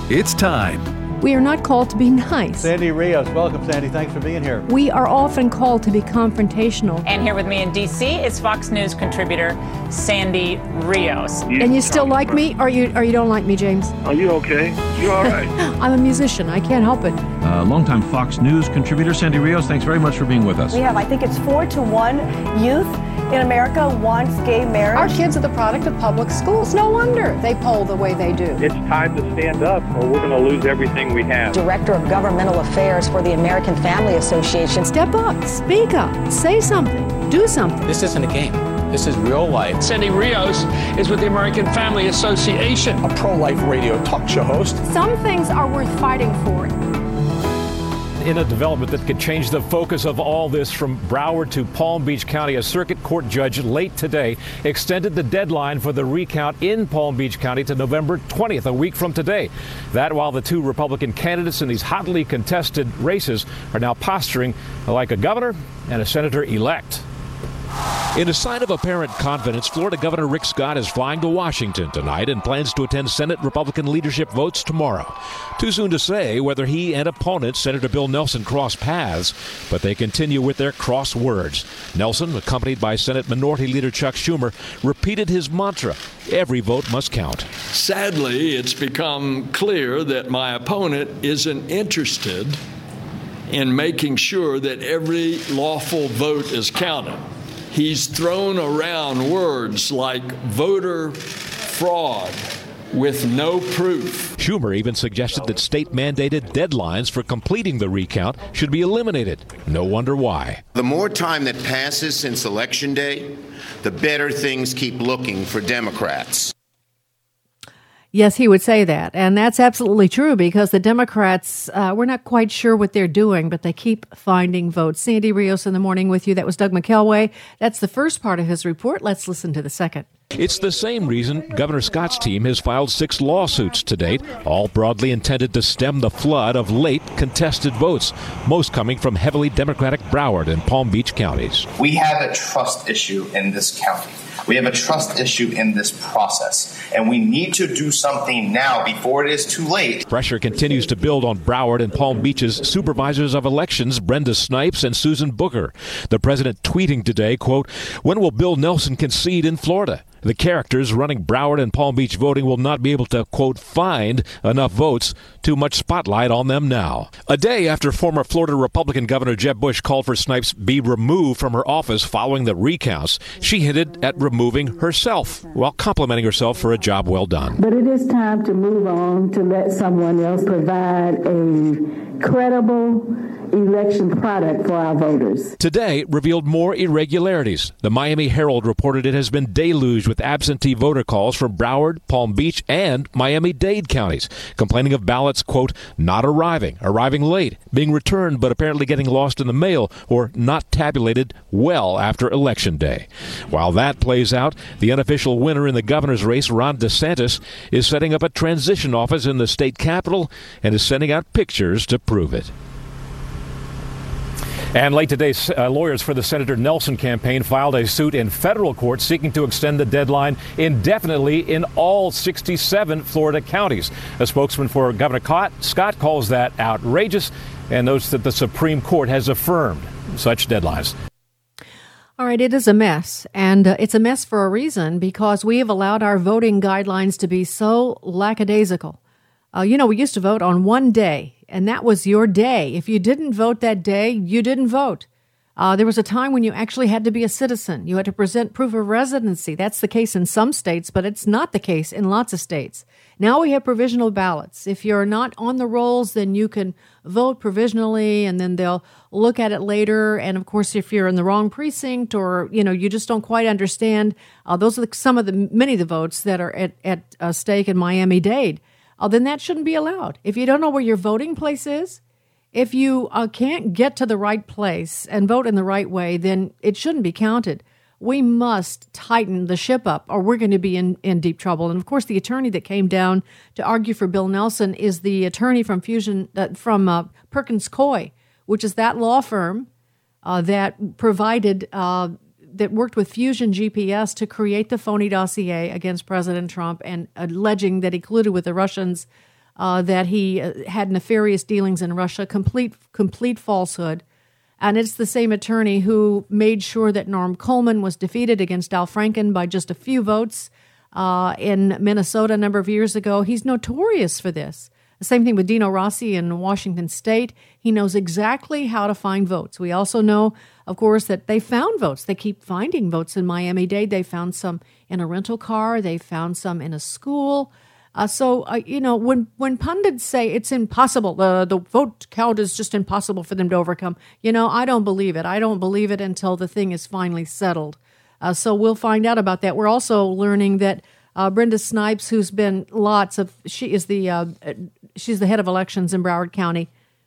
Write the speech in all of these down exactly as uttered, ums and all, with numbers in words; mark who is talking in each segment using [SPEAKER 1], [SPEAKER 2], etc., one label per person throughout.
[SPEAKER 1] It's time.
[SPEAKER 2] We are not called to be nice.
[SPEAKER 3] Sandy Rios, welcome, Sandy. Thanks for being here.
[SPEAKER 2] We are often called to be confrontational.
[SPEAKER 4] And here with me in D C is Fox News contributor Sandy Rios.
[SPEAKER 2] You and you still like me, or you or you don't like me, James?
[SPEAKER 5] Are you okay? You all right?
[SPEAKER 2] I'm a musician. I can't help it.
[SPEAKER 6] Uh, longtime Fox News contributor Sandy Rios, thanks very much for being with us.
[SPEAKER 7] We have, I think it's four to one youth in America wants gay marriage.
[SPEAKER 8] Our kids are the product of public schools. No wonder they poll the way they do.
[SPEAKER 5] It's time to stand up or we're going to lose everything we have.
[SPEAKER 7] Director of Governmental Affairs for the American Family Association.
[SPEAKER 2] Step up, speak up, say something, do something.
[SPEAKER 9] This isn't a game. This is real life.
[SPEAKER 10] Sandy Rios is with the American Family Association.
[SPEAKER 9] A pro-life radio talk show host.
[SPEAKER 8] Some things are worth fighting for.
[SPEAKER 11] In a development that could change the focus of all this from Broward to Palm Beach County, a circuit court judge late today extended the deadline for the recount in Palm Beach County to November twentieth, a week from today. That while the two Republican candidates in these hotly contested races are now posturing like a governor and a senator-elect.
[SPEAKER 12] In a sign of apparent confidence, Florida Governor Rick Scott is flying to Washington tonight and plans to attend Senate Republican leadership votes tomorrow. Too soon to say whether he and opponent Senator Bill Nelson cross paths, but they continue with their cross words. Nelson, accompanied by Senate Minority Leader Chuck Schumer, repeated his mantra, every vote must count.
[SPEAKER 13] Sadly, it's become clear that my opponent isn't interested in making sure that every lawful vote is counted. He's thrown around words like voter fraud with no proof.
[SPEAKER 12] Schumer even suggested that state-mandated deadlines for completing the recount should be eliminated. No wonder why.
[SPEAKER 14] The more time that passes since Election Day, the better things keep looking for Democrats.
[SPEAKER 2] Yes, he would say that. And that's absolutely true because the Democrats, uh, we're not quite sure what they're doing, but they keep finding votes. Sandy Rios in the morning with you. That was Doug McKelway. That's the first part of his report. Let's listen to the second.
[SPEAKER 12] It's the same reason Governor Scott's team has filed six lawsuits to date, all broadly intended to stem the flood of late contested votes, most coming from heavily Democratic Broward and Palm Beach counties.
[SPEAKER 15] We have a trust issue in this county. We have a trust issue in this process, and we need to do something now before it is too late.
[SPEAKER 12] Pressure continues to build on Broward and Palm Beach's supervisors of elections, Brenda Snipes and Susan Booker. The president tweeting today, quote, "When will Bill Nelson concede in Florida? The characters running Broward and Palm Beach voting will not be able to, quote, find enough votes. Too much spotlight on them now." A day after former Florida Republican Governor Jeb Bush called for Snipes be removed from her office following the recounts, she hinted at removing herself while complimenting herself for a job well done.
[SPEAKER 16] But it is time to move on to let someone else provide a credible election product for our voters.
[SPEAKER 12] Today revealed more irregularities. The Miami Herald reported it has been deluged with absentee voter calls from Broward, Palm Beach, and Miami-Dade counties, complaining of ballots, quote, not arriving, arriving late, being returned but apparently getting lost in the mail, or not tabulated well after Election Day. While that plays out, the unofficial winner in the governor's race, Ron DeSantis, is setting up a transition office in the state capitol and is sending out pictures to prove it.
[SPEAKER 11] And late today, uh, lawyers for the Senator Nelson campaign filed a suit in federal court seeking to extend the deadline indefinitely in all sixty-seven Florida counties. A spokesman for Governor Scott calls that outrageous and notes that the Supreme Court has affirmed such deadlines.
[SPEAKER 2] All right, it is a mess, and uh, it's a mess for a reason, because we have allowed our voting guidelines to be so lackadaisical. Uh, you know, we used to vote on one day, and that was your day. If you didn't vote that day, you didn't vote. Uh, there was a time when you actually had to be a citizen. You had to present proof of residency. That's the case in some states, but it's not the case in lots of states. Now we have provisional ballots. If you're not on the rolls, then you can vote provisionally, and then they'll look at it later. And of course, if you're in the wrong precinct, or you know you just don't quite understand, uh, those are the, some of the many of the votes that are at, at uh, stake in Miami-Dade. Uh, then that shouldn't be allowed. If you don't know where your voting place is, if you uh, can't get to the right place and vote in the right way, then it shouldn't be counted. We must tighten the ship up, or we're going to be in, in deep trouble. And of course, the attorney that came down to argue for Bill Nelson is the attorney from Fusion, uh, from uh, Perkins Coie, which is that law firm uh, that provided, uh, that worked with Fusion G P S to create the phony dossier against President Trump, and alleging that he colluded with the Russians uh, that he uh, had nefarious dealings in Russia. Complete, complete falsehood. And it's the same attorney who made sure that Norm Coleman was defeated against Al Franken by just a few votes uh, in Minnesota a number of years ago. He's notorious for this. The same thing with Dino Rossi in Washington State. He knows exactly how to find votes. We also know, of course, that they found votes. They keep finding votes in Miami-Dade. They found some in a rental car. They found some in a school. Uh, so, uh, you know, when, when pundits say it's impossible, uh, the vote count is just impossible for them to overcome, you know, I don't believe it. I don't believe it until the thing is finally settled. Uh, so we'll find out about that. We're also learning that Uh, Brenda Snipes, who's been lots of, she is the, uh, she's the head of elections in Broward County.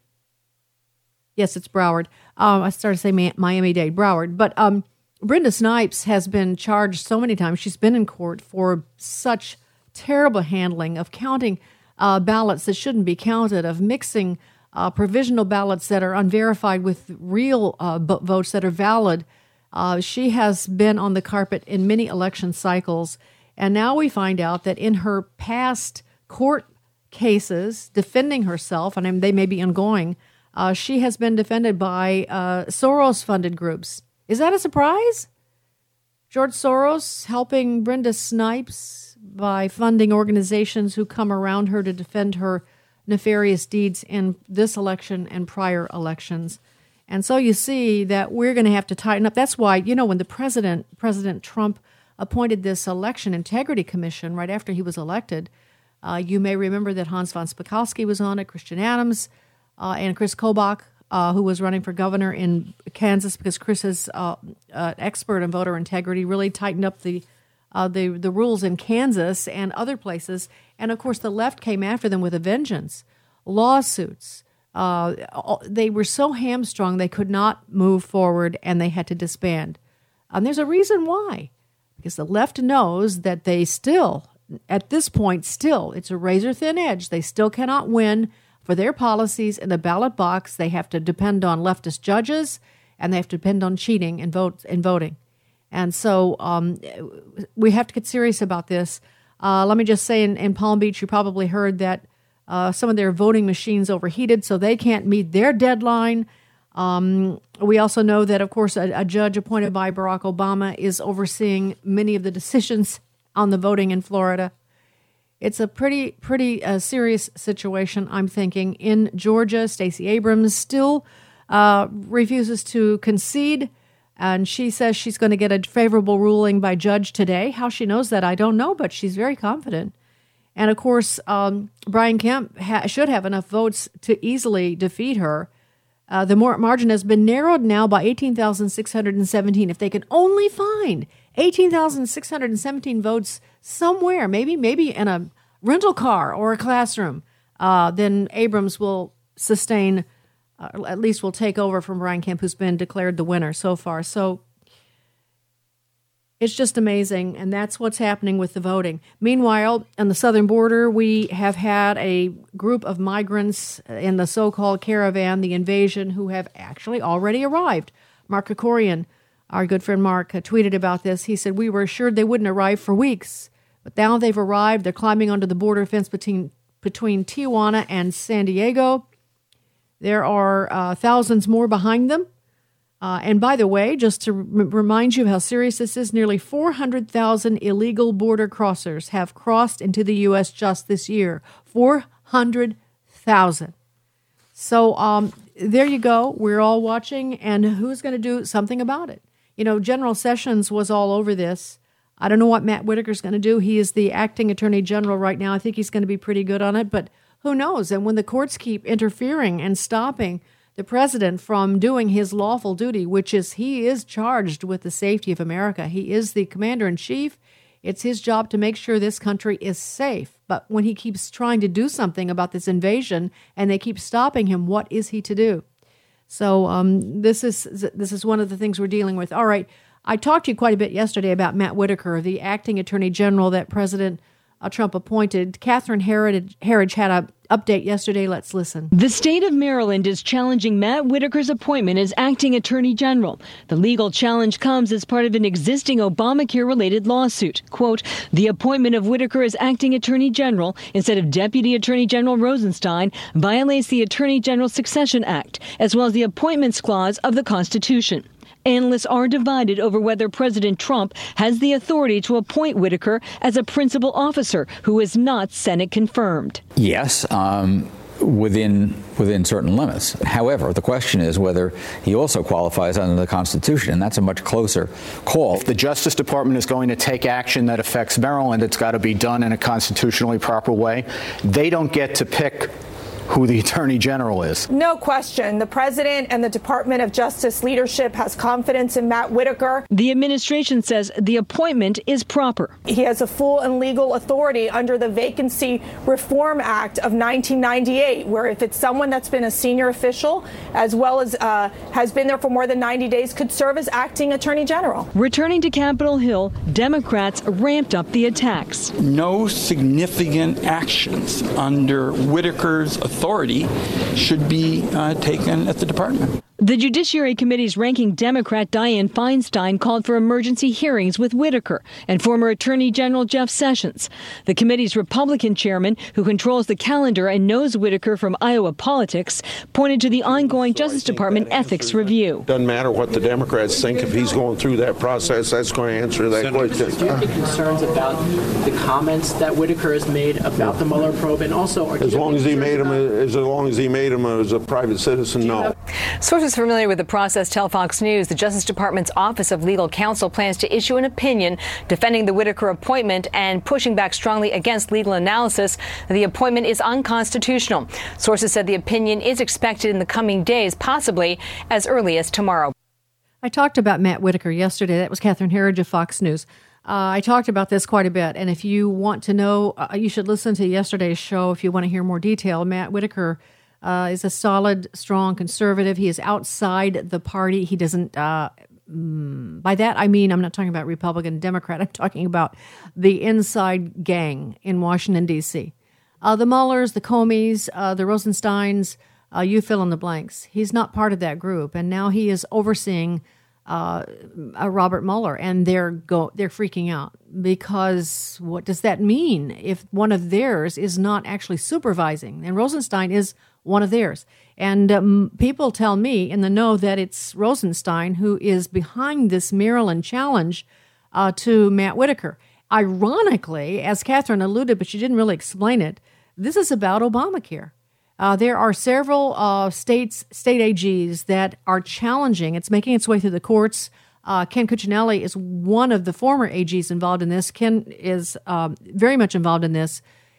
[SPEAKER 2] Yes, it's Broward. Um, I started to say Miami-Dade, Broward. But um, Brenda Snipes has been charged so many times. She's been in court for such terrible handling of counting uh, ballots that shouldn't be counted, of mixing uh, provisional ballots that are unverified with real uh, votes that are valid. Uh, she has been on the carpet in many election cycles. And now we find out that in her past court cases defending herself, and they may be ongoing, uh, she has been defended by uh, Soros-funded groups. Is that a surprise? George Soros helping Brenda Snipes by funding organizations who come around her to defend her nefarious deeds in this election and prior elections. And so you see that we're going to have to tighten up. That's why, you know, when the president, President Trump, appointed this Election Integrity Commission right after he was elected. Uh, you may remember that Hans von Spakovsky was on it, Christian Adams, uh, and Chris Kobach, uh, who was running for governor in Kansas, because Chris is uh, an expert in voter integrity, really tightened up the, uh, the the rules in Kansas and other places. And, of course, the left came after them with a vengeance. Lawsuits. Uh, they were so hamstrung they could not move forward, and they had to disband. And there's a reason why. Because the left knows that they still, at this point, still, it's a razor-thin edge. They still cannot win for their policies in the ballot box. They have to depend on leftist judges, and they have to depend on cheating in, vote, in voting. And so um, we have to get serious about this. Uh, let me just say, in, in Palm Beach, you probably heard that uh, some of their voting machines overheated, so they can't meet their deadline. Um, we also know that, of course, a, a judge appointed by Barack Obama is overseeing many of the decisions on the voting in Florida. It's a pretty, pretty uh, serious situation, I'm thinking. In Georgia, Stacey Abrams still uh, refuses to concede, and she says she's going to get a favorable ruling by judge today. How she knows that, I don't know, but she's very confident. And, of course, um, Brian Kemp ha- should have enough votes to easily defeat her. Uh, the more margin has been narrowed now by eighteen thousand six hundred seventeen. If they can only find eighteen thousand six hundred seventeen votes somewhere, maybe maybe in a rental car or a classroom, uh, then Abrams will sustain, uh, at least will take over from Brian Kemp, who's been declared the winner so far. So it's just amazing, and that's what's happening with the voting. Meanwhile, on the southern border, we have had a group of migrants in the so-called caravan, the invasion, who have actually already arrived. Mark Krikorian, our good friend Mark, uh, tweeted about this. He said, "We were assured they wouldn't arrive for weeks, but now they've arrived. They're climbing onto the border fence between, between Tijuana and San Diego. There are uh, thousands more behind them. Uh, and by the way, just to r- remind you of how serious this is, nearly four hundred thousand illegal border crossers have crossed into the U S just this year. four hundred thousand. So um, there you go. We're all watching, and who's going to do something about it? You know, General Sessions was all over this. I don't know what Matt Whitaker's going to do. He is the acting attorney general right now. I think he's going to be pretty good on it, but who knows? And when the courts keep interfering and stopping the president from doing his lawful duty, which is he is charged with the safety of America. He is the commander-in-chief. It's his job to make sure this country is safe. But when he keeps trying to do something about this invasion and they keep stopping him, what is he to do? So um, this is this is one of the things we're dealing with. All right, I talked to you quite a bit yesterday about Matt Whitaker, the acting attorney general that President uh, Trump appointed. Catherine Herridge, Herridge had an update yesterday. Let's listen.
[SPEAKER 1] The state of Maryland is challenging Matt Whitaker's appointment as acting attorney general. The legal challenge comes as part of an existing Obamacare-related lawsuit. Quote, the appointment of Whitaker as acting attorney general instead of Deputy Attorney General Rosenstein violates the Attorney General Succession Act, as well as the Appointments Clause of the Constitution. Analysts are divided over whether President Trump has the authority to appoint Whitaker as a principal officer who is not Senate confirmed.
[SPEAKER 17] Yes, um, within within certain limits. However, the question is whether he also qualifies under the Constitution, and that's a much closer call.
[SPEAKER 18] If the Justice Department is going to take action that affects Maryland, it's got to be done in a constitutionally proper way. They don't get to pick who the Attorney General is.
[SPEAKER 7] No question. The President and the Department of Justice leadership has confidence in Matt Whitaker.
[SPEAKER 1] The administration says the appointment is proper.
[SPEAKER 7] He has a full and legal authority under the Vacancy Reform Act of nineteen ninety-eight, where if it's someone that's been a senior official as well as uh, has been there for more than ninety days, could serve as acting Attorney General.
[SPEAKER 1] Returning to Capitol Hill, Democrats ramped up the attacks.
[SPEAKER 10] No significant actions under Whitaker's authority should be uh, taken at the department.
[SPEAKER 1] The Judiciary Committee's ranking Democrat Dianne Feinstein called for emergency hearings with Whitaker and former Attorney General Jeff Sessions. The committee's Republican chairman, who controls the calendar and knows Whitaker from Iowa politics, pointed to the ongoing Justice Department ethics review.
[SPEAKER 19] Doesn't matter what the Democrats think. If he's going through that process, that's going to answer that
[SPEAKER 20] Senator,
[SPEAKER 19] question.
[SPEAKER 20] Do you have any concerns about the comments that Whitaker has made about the Mueller probe, and also are
[SPEAKER 19] as long as he made him, as long as he made him as a private citizen, no.
[SPEAKER 21] Sources familiar with the process tell Fox News the Justice Department's Office of Legal Counsel plans to issue an opinion defending the Whitaker appointment and pushing back strongly against legal analysis that the appointment is unconstitutional. Sources said the opinion is expected in the coming days, possibly as early as tomorrow.
[SPEAKER 2] I talked about Matt Whitaker yesterday. That was Catherine Herridge of Fox News. Uh, I talked about this quite a bit, and if you want to know, uh, you should listen to yesterday's show if you want to hear more detail. Matt Whitaker Uh, is a solid, strong conservative. He is outside the party. He doesn't, uh, mm, by that I mean, I'm not talking about Republican, Democrat. I'm talking about the inside gang in Washington, D C. Uh, the Muellers, the Comeys, uh, the Rosensteins, uh, you fill in the blanks. He's not part of that group. And now he is overseeing uh, uh, Robert Mueller, and they're go they're freaking out because what does that mean if one of theirs is not actually supervising? And Rosenstein is one of theirs. And um, people tell me in the know that it's Rosenstein who is behind this Maryland challenge uh, to Matt Whitaker. Ironically, as Catherine alluded, but she didn't really explain it, this is about Obamacare. Uh, there are several uh, states, state A Gs that are challenging. It's making its way through the courts. Uh, Ken Cuccinelli is one of the former A Gs involved in this. Ken is um, very much involved in this.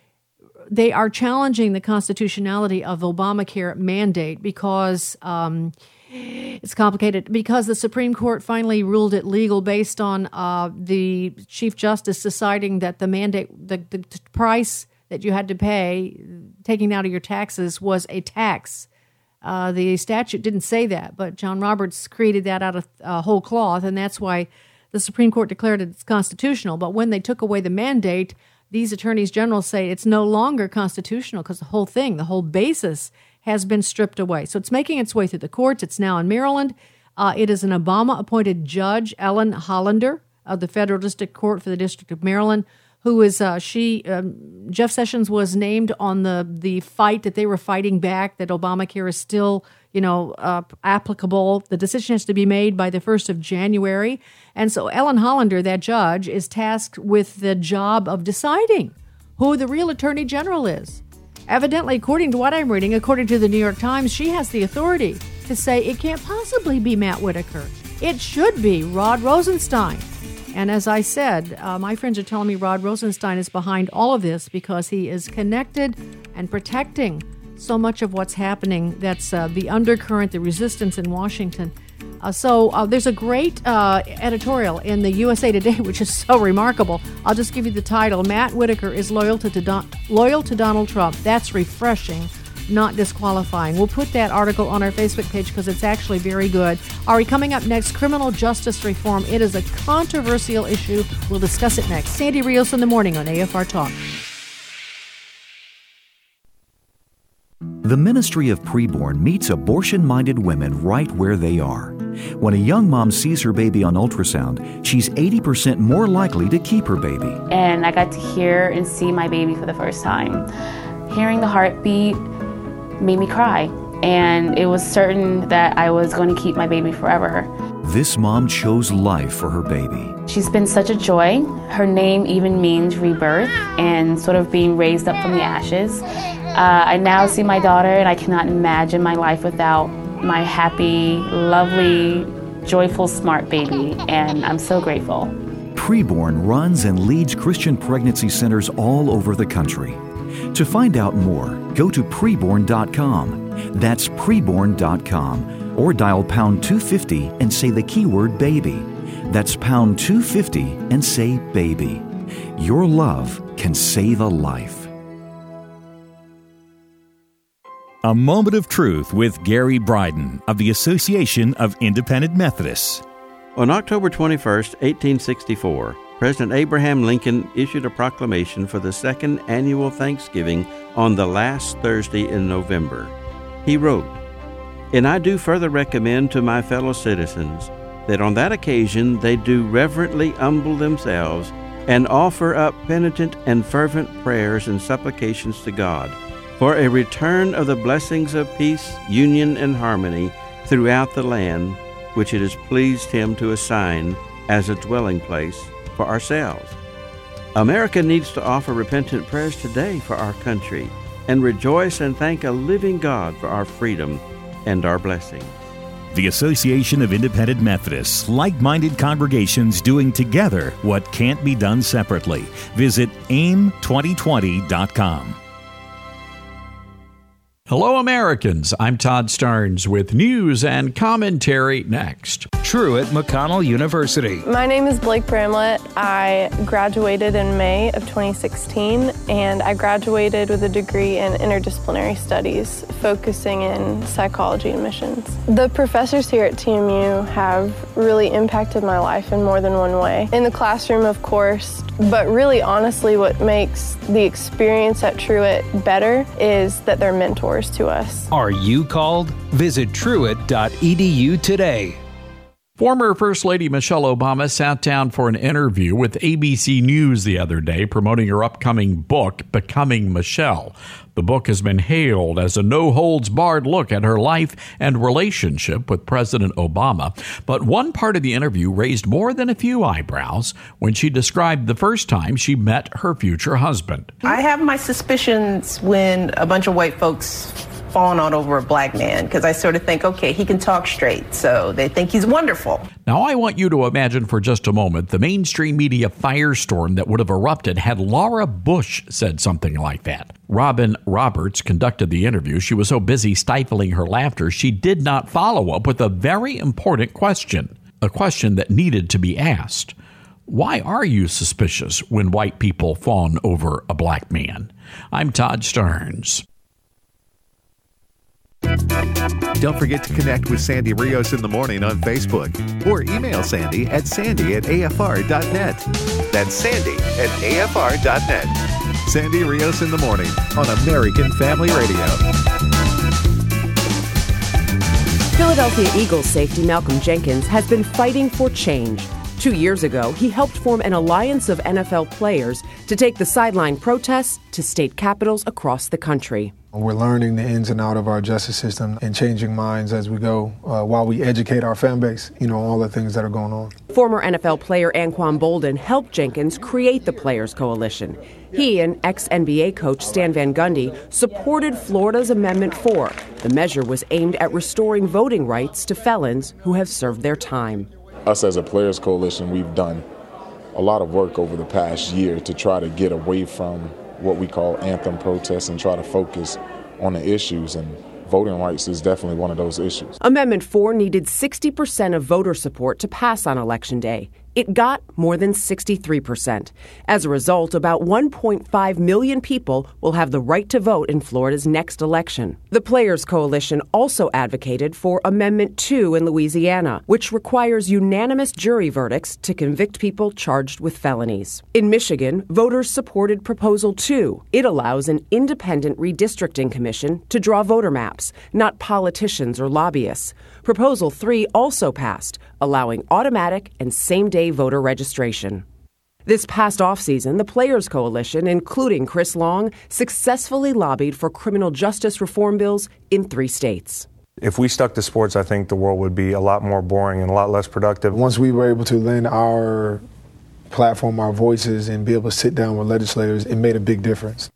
[SPEAKER 2] They are challenging the constitutionality of Obamacare mandate because um, it's complicated, because the Supreme Court finally ruled it legal based on uh, the Chief Justice deciding that the mandate, the, the price that you had to pay, taking out of your taxes, was a tax. Uh, the statute didn't say that, but John Roberts created that out of uh, whole cloth, and that's why the Supreme Court declared it constitutional. But when they took away the mandate, these attorneys general say it's no longer constitutional because the whole thing, the whole basis has been stripped away. So it's making its way through the courts. It's now in Maryland. Uh, it is an Obama-appointed judge, Ellen Hollander, of the Federal District Court for the District of Maryland, who is, uh, she, um, Jeff Sessions was named on the, the fight that they were fighting back, that Obamacare is still, you know, uh, applicable. The decision has to be made by the first of January. And so Ellen Hollander, that judge, is tasked with the job of deciding who the real attorney general is. Evidently, according to what I'm reading, according to the New York Times, she has the authority to say it can't possibly be Matt Whitaker. It should be Rod Rosenstein. And as I said, uh, my friends are telling me Rod Rosenstein is behind all of this because he is connected and protecting so much of what's happening. That's uh, the undercurrent, the resistance in Washington. Uh, so uh, there's a great uh, editorial in the U S A Today, which is so remarkable. I'll just give you the title. Matt Whitaker is loyal to, to Don- loyal to Donald Trump. That's refreshing not disqualifying. We'll put that article on our Facebook page because it's actually very good. All right, coming up next, criminal justice reform. It is a controversial issue. We'll discuss it next. Sandy Rios in the morning on A F R Talk.
[SPEAKER 3] The Ministry of Preborn meets abortion-minded women right where they are. When a young mom sees her baby on ultrasound, she's eighty percent more likely to keep her baby.
[SPEAKER 22] And I got to hear and see my baby for the first time. Hearing the heartbeat made me cry, and it was certain that I was going to keep my baby forever.
[SPEAKER 3] This mom chose life for her baby.
[SPEAKER 22] She's been such a joy. Her name even means rebirth and sort of being raised up from the ashes. Uh, I now see my daughter, and I cannot imagine my life without my happy, lovely, joyful, smart baby, and I'm so grateful.
[SPEAKER 3] Preborn runs and leads Christian pregnancy centers all over the country. To find out more, go to preborn dot com. That's preborn dot com, or dial pound two fifty and say the keyword baby. That's pound two fifty and say baby. Your love can save a life.
[SPEAKER 23] A Moment of Truth with Gary Bryden of the Association of Independent Methodists.
[SPEAKER 24] On October twenty-first, eighteen sixty-four, President Abraham Lincoln issued a proclamation for the second annual Thanksgiving on the last Thursday in November. He wrote, "And I do further recommend to my fellow citizens that on that occasion they do reverently humble themselves and offer up penitent and fervent prayers and supplications to God for a return of the blessings of peace, union, and harmony throughout the land which it has pleased Him to assign as a dwelling place for ourselves." America needs to offer repentant prayers today for our country and rejoice and thank a living God for our freedom and our blessings.
[SPEAKER 23] The Association of Independent Methodists, like-minded congregations doing together what can't be done separately. Visit aim twenty twenty dot com.
[SPEAKER 25] Hello, Americans. I'm Todd Starnes with news and commentary next.
[SPEAKER 26] Truett McConnell University.
[SPEAKER 27] My name is Blake Bramlett. I graduated in May of twenty sixteen, and I graduated with a degree in interdisciplinary studies, focusing in psychology and missions. The professors here at T M U have really impacted my life in more than one way. In the classroom, of course, but really honestly what makes the experience at Truett better is that they're mentors to us.
[SPEAKER 26] Are you called? Visit truett dot e d u today.
[SPEAKER 25] Former First Lady Michelle Obama sat down for an interview with A B C News the other day promoting her upcoming book, Becoming Michelle. The book has been hailed as a no-holds-barred look at her life and relationship with President Obama. But one part of the interview raised more than a few eyebrows when she described the first time she met her future husband.
[SPEAKER 28] I have my suspicions when a bunch of white folks fawn on over a black man, because I sort of think, okay, he can talk straight, so they think he's wonderful.
[SPEAKER 25] Now, I want you to imagine for just a moment the mainstream media firestorm that would have erupted had Laura Bush said something like that. Robin Roberts conducted the interview. She was so busy stifling her laughter, she did not follow up with a very important question, a question that needed to be asked. Why are you suspicious when white people fawn over a black man? I'm Todd Starnes.
[SPEAKER 29] Don't forget to connect with Sandy Rios in the morning on Facebook or email Sandy at sandy at a f r dot net. That's Sandy at a f r dot net. Sandy Rios in the morning on American Family Radio.
[SPEAKER 30] Philadelphia Eagles safety Malcolm Jenkins has been fighting for change. Two years ago, he helped form an alliance of N F L players to take the sideline protests to state capitals across the country.
[SPEAKER 31] We're learning the ins and out of our justice system and changing minds as we go uh, while we educate our fan base, you know, all the things that are going on.
[SPEAKER 30] Former N F L player Anquan Boldin helped Jenkins create the Players Coalition. He and ex-N B A coach Stan Van Gundy supported Florida's Amendment four. The measure was aimed at restoring voting rights to felons who have served their time.
[SPEAKER 32] Us as a Players Coalition, we've done a lot of work over the past year to try to get away from what we call anthem protests and try to focus on the issues, and voting rights is definitely one of those issues.
[SPEAKER 30] Amendment four needed sixty percent of voter support to pass on Election Day. It got more than sixty-three percent. As a result, about one point five million people will have the right to vote in Florida's next election. The Players Coalition also advocated for Amendment two in Louisiana, which requires unanimous jury verdicts to convict people charged with felonies. In Michigan, voters supported Proposal two. It allows an independent redistricting commission to draw voter maps, not politicians or lobbyists. Proposal three also passed, allowing automatic and same-day voter registration. This past offseason, the Players Coalition, including Chris Long, successfully lobbied for criminal justice reform bills in three states.
[SPEAKER 4] If we stuck to sports, I think the world would be a lot more boring and a lot less productive.
[SPEAKER 31] Once we were able to lend our platform, our voices, and be able to sit down with legislators, it made a big difference.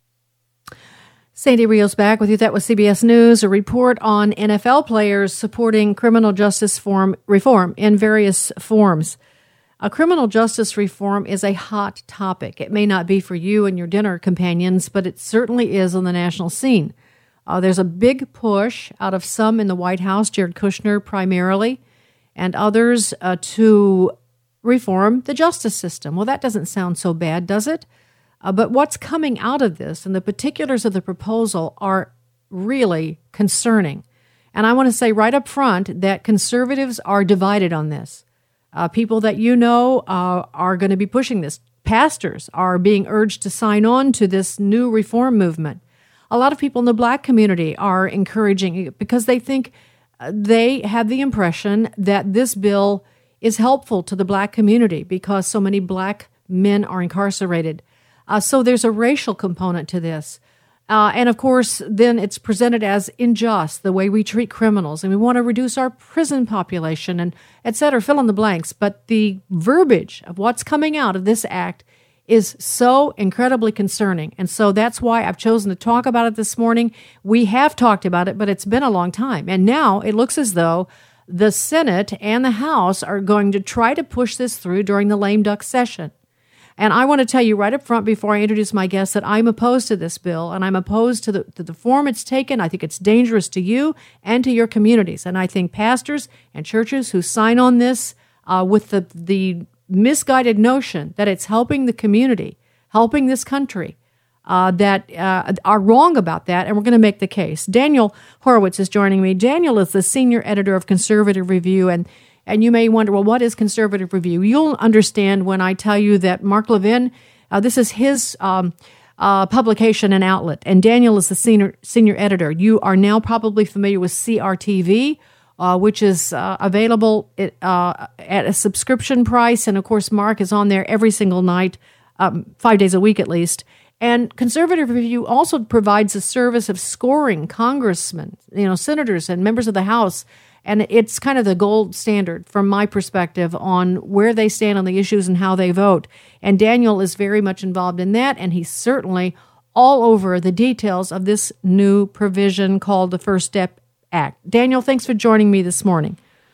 [SPEAKER 2] Sandy Rios back with you. That was C B S News, a report on N F L players supporting criminal justice form, reform in various forms. A criminal justice reform is a hot topic. It may not be for you and your dinner companions, but it certainly is on the national scene. Uh, there's a big push out of some in the White House, Jared Kushner primarily, and others uh, to reform the justice system. Well, that doesn't sound so bad, does it? Uh, but what's coming out of this and the particulars of the proposal are really concerning. And I want to say right up front that conservatives are divided on this. Uh, people that you know uh, are going to be pushing this. Pastors are being urged to sign on to this new reform movement. A lot of people in the black community are encouraging it because they think uh, they have the impression that this bill is helpful to the black community because so many black men are incarcerated. Uh, so there's a racial component to this. Uh, and, of course, then it's presented as unjust, the way we treat criminals. And we want to reduce our prison population and et cetera, fill in the blanks. But the verbiage of what's coming out of this act is so incredibly concerning. And so that's why I've chosen to talk about it this morning. We have talked about it, but it's been a long time. And now it looks as though the Senate and the House are going to try to push this through during the lame duck session. And I want to tell you right up front before I introduce my guest that I'm opposed to this bill, and I'm opposed to the, to the form it's taken. I think it's dangerous to you and to your communities. And I think pastors and churches who sign on this uh, with the, the misguided notion that it's helping the community, helping this country, uh, that uh, are wrong about that, and we're going to make the case. Daniel Horowitz is joining me. Daniel is the senior editor of Conservative Review, and And you may wonder, well, what is Conservative Review? You'll understand when I tell you that Mark Levin, uh, this is his um, uh, publication and outlet, and Daniel is the senior senior editor. You are now probably familiar with C R T V, uh, which is uh, available at, uh, at a subscription price, and of course, Mark is on there every single night, um, five days a week at least. And Conservative Review also provides a service of scoring congressmen, you know, senators and members of the House. And it's kind of the gold standard from my perspective on where they stand on the issues and how they vote. And Daniel is very much involved in that, and he's certainly all over the details of this new provision called the First Step Act. Daniel, thanks for joining me this morning.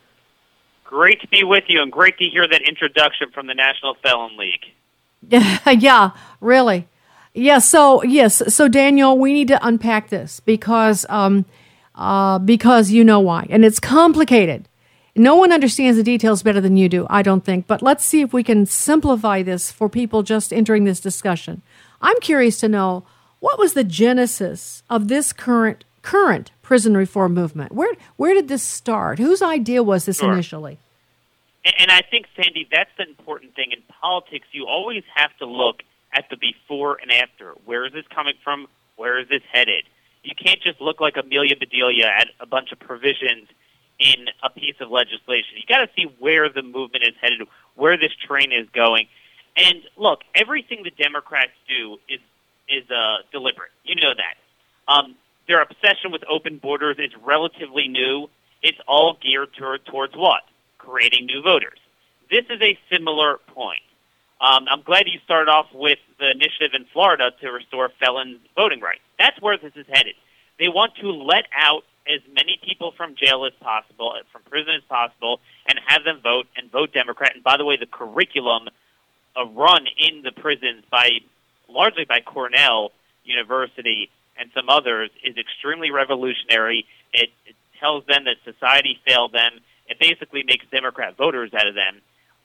[SPEAKER 5] Great to be with you, and great to hear that introduction from the National Felon League.
[SPEAKER 2] Yeah, really. Yeah, so, yes, so Daniel, we need to unpack this because... Um, Uh, because you know why. And it's complicated. No one understands the details better than you do, I don't think. But let's see if we can simplify this for people just entering this discussion. I'm curious to know, what was the genesis of this current current prison reform movement? Where where did this start? Whose idea was this
[SPEAKER 5] Sure.
[SPEAKER 2] initially?
[SPEAKER 5] And, and I think, Sandy, that's the important thing. In politics, you always have to look at the before and after. Where is this coming from? Where is this headed? You can't just look like Amelia Bedelia at a bunch of provisions in a piece of legislation. You got to see where the movement is headed, where this train is going. And look, everything the Democrats do is is uh, deliberate. You know that. Um, their obsession with open borders is relatively new. It's all geared toward, towards what? Creating new voters. This is a similar point. Um, I'm glad you started off with the initiative in Florida to restore felons' voting rights. That's where this is headed. They want to let out as many people from jail as possible, from prison as possible, and have them vote and vote Democrat. And by the way, the curriculum uh, run in the prisons by largely by Cornell University and some others is extremely revolutionary. It, it tells them that society failed them. It basically makes Democrat voters out of them.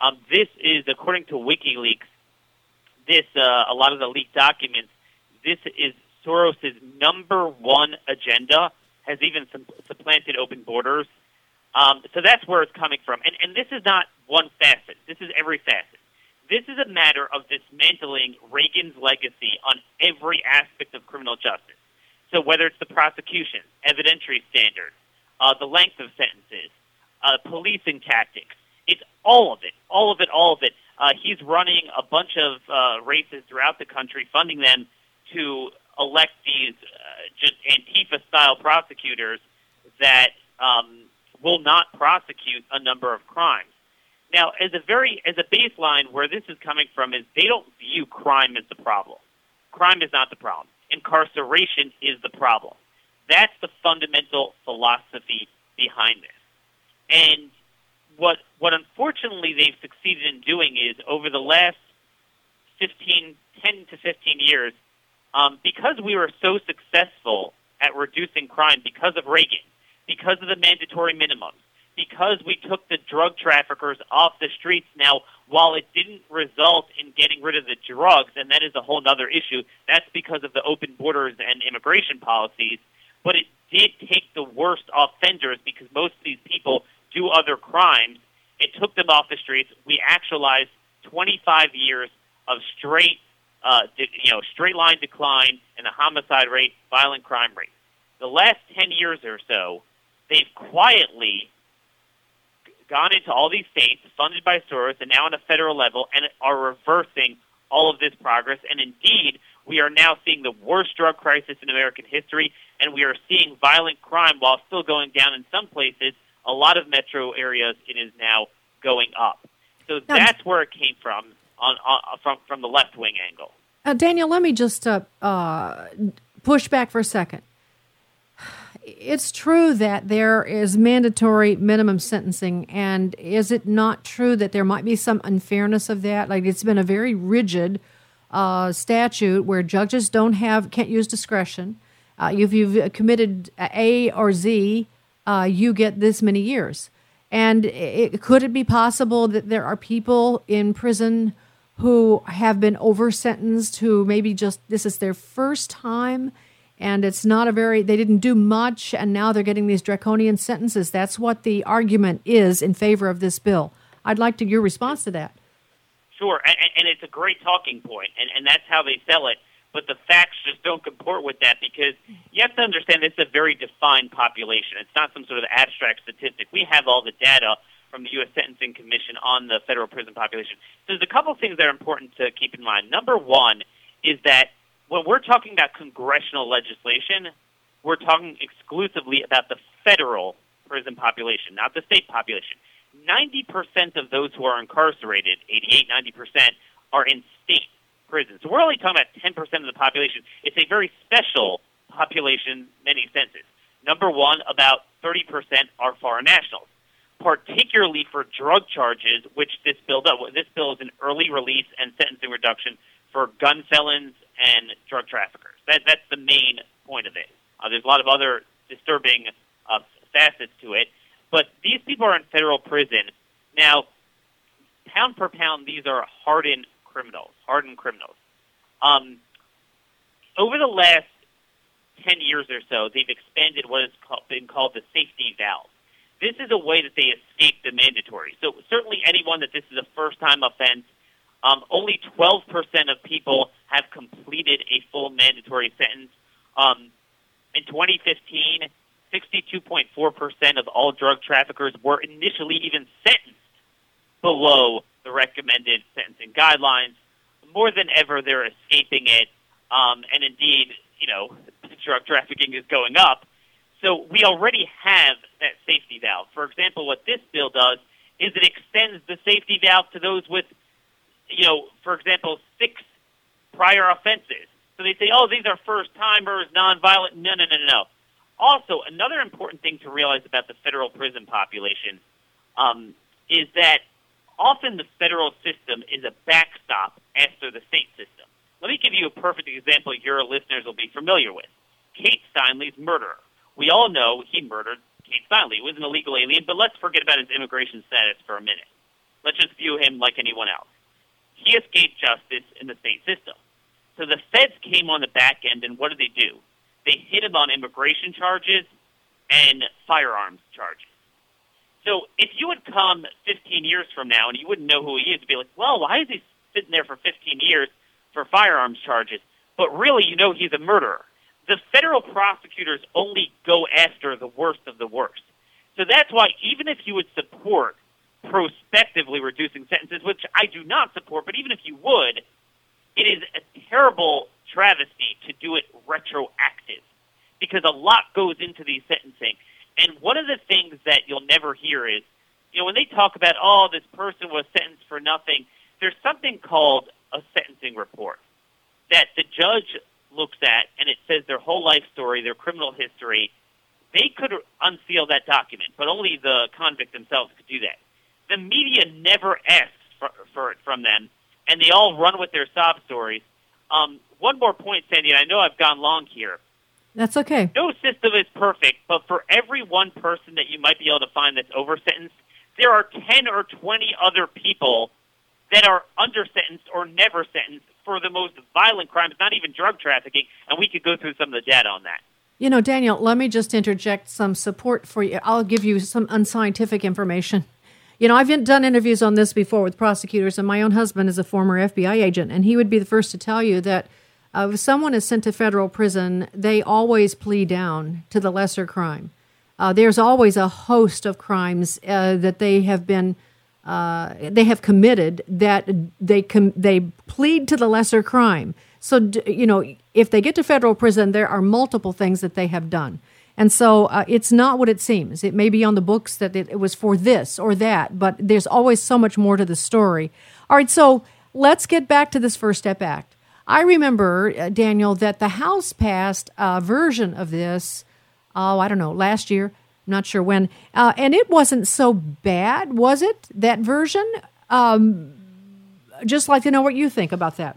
[SPEAKER 5] Um, this is, according to WikiLeaks, this uh, a lot of the leaked documents, this is Soros' number one agenda, has even supplanted open borders. Um, so that's where it's coming from. And, and this is not one facet. This is every facet. This is a matter of dismantling Reagan's legacy on every aspect of criminal justice. So whether it's the prosecution, evidentiary standards, uh, the length of sentences, uh, policing tactics, it's all of it, all of it, all of it. Uh, he's running a bunch of uh, races throughout the country, funding them to elect these uh, just Antifa-style prosecutors that um, will not prosecute a number of crimes. Now, as a very as a baseline, where this is coming from is they don't view crime as the problem. Crime is not the problem. Incarceration is the problem. That's the fundamental philosophy behind this. And what what unfortunately they've succeeded in doing is over the last fifteen, ten to fifteen years, um, because we were so successful at reducing crime because of Reagan, because of the mandatory minimums, because we took the drug traffickers off the streets. Now, while it didn't result in getting rid of the drugs, and that is a whole other issue, that's because of the open borders and immigration policies, but it did take the worst offenders because most of these people do other crimes. It took them off the streets. We actualized twenty-five years of straight, uh, you know, straight line decline in the homicide rate, violent crime rate. The last ten years or so, they've quietly gone into all these states, funded by Soros, and now on a federal level, and are reversing all of this progress. And indeed, we are now seeing the worst drug crisis in American history, and we are seeing violent crime, while still going down in some places, a lot of metro areas, it is now going up. So
[SPEAKER 2] now,
[SPEAKER 5] that's where it came from, on, on from from the left-wing angle.
[SPEAKER 2] Uh, Daniel, let me just uh, uh, push back for a second. It's true that there is mandatory minimum sentencing, and is it not true that there might be some unfairness of that? Like, it's been a very rigid uh, statute where judges don't have can't use discretion. Uh, if you've committed A or Z, uh, you get this many years. And it, could it be possible that there are people in prison who have been over-sentenced, who maybe just this is their first time, and it's not a very, they didn't do much, and now they're getting these draconian sentences? That's what the argument is in favor of this bill. I'd like to your response to that.
[SPEAKER 5] Sure, and, and it's a great talking point, and, and that's how they sell it. But the facts just don't comport with that, because you have to understand it's a very defined population. It's not some sort of abstract statistic. We have all the data from the U S Sentencing Commission on the federal prison population. So there's a couple of things that are important to keep in mind. Number one is that when we're talking about congressional legislation, we're talking exclusively about the federal prison population, not the state population. ninety percent of those who are incarcerated, eighty-eight, ninety percent, are in state prisons. So we're only talking about ten percent of the population. It's a very special population in many senses. Number one, about thirty percent are foreign nationals, particularly for drug charges, which this bill does. This bill is an early release and sentencing reduction for gun felons and drug traffickers. That, that's the main point of it. Uh, there's a lot of other disturbing uh, facets to it. But these people are in federal prison. Now, pound per pound, these are hardened criminals, hardened criminals. Um, over the last ten years or so, they've expanded what has called, been called the safety valve. This is a way that they escape the mandatory. So certainly anyone that this is a first-time offense, um, only twelve percent of people have completed a full mandatory sentence. Um, in twenty fifteen, sixty-two point four percent of all drug traffickers were initially even sentenced below the recommended sentencing guidelines. More than ever, they're escaping it. Um, and indeed, you know, drug trafficking is going up. So we already have that safety valve. For example, what this bill does is it extends the safety valve to those with, you know, for example, six prior offenses. So they say, oh, these are first-timers, nonviolent. No, no, no, no, no. Also, another important thing to realize about the federal prison population um, is that often the federal system is a backstop after the state system. Let me give you a perfect example your listeners will be familiar with. Kate Steinle's murderer. We all know he murdered Kate Steinle. He was an illegal alien, but let's forget about his immigration status for a minute. Let's just view him like anyone else. He escaped justice in the state system. So the feds came on the back end, and what did they do? They hit him on immigration charges and firearms charges. So if you would come fifteen years from now and you wouldn't know who he is, you'd be like, well, why is he sitting there for fifteen years for firearms charges? But really, you know he's a murderer. The federal prosecutors only go after the worst of the worst. So that's why even if you would support prospectively reducing sentences, which I do not support, but even if you would, it is a terrible travesty to do it retroactive because a lot goes into these sentencing. And one of the things that you'll never hear is, you know, when they talk about, oh, this person was sentenced for nothing, there's something called a sentencing report that the judge looks at, and it says their whole life story, their criminal history. They could unseal that document, but only the convict themselves could do that. The media never asks for, for it from them, and they all run with their sob stories. Um, one more point, Sandy, and I know I've gone long here.
[SPEAKER 2] That's okay.
[SPEAKER 5] No system is perfect, but for every one person that you might be able to find that's over-sentenced, there are ten or twenty other people that are under-sentenced or never sentenced for the most violent crimes, not even drug trafficking, and we could go through some of the data on that.
[SPEAKER 2] You know, Daniel, let me just interject some support for you. I'll give you some unscientific information. You know, I've done interviews on this before with prosecutors, and my own husband is a former F B I agent, and he would be the first to tell you that uh, if someone is sent to federal prison, they always plead down to the lesser crime. Uh, there's always a host of crimes uh, that they have been uh, they have committed that they com- they plead to the lesser crime. So, you know, if they get to federal prison, there are multiple things that they have done. And so uh, it's not what it seems. It may be on the books that it, it was for this or that, but there's always so much more to the story. All right, so let's get back to this First Step Act. I remember, uh, Daniel, that the House passed a version of this, oh, I don't know, last year, I'm not sure when, uh, and it wasn't so bad, was it, that version? Um, just like to know what you think about that.